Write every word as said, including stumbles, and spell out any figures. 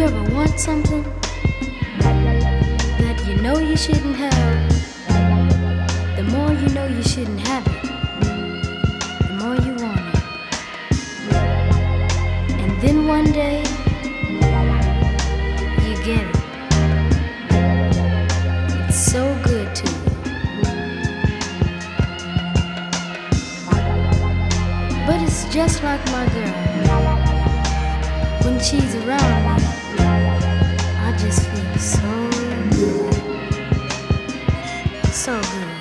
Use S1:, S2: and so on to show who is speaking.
S1: you ever want something that you know you shouldn't have? The more you know you shouldn't have it, the more you want it. And then one day, you get it. It's so good to you. But it's just like my girl. When she's around me, I just feel so good. So good.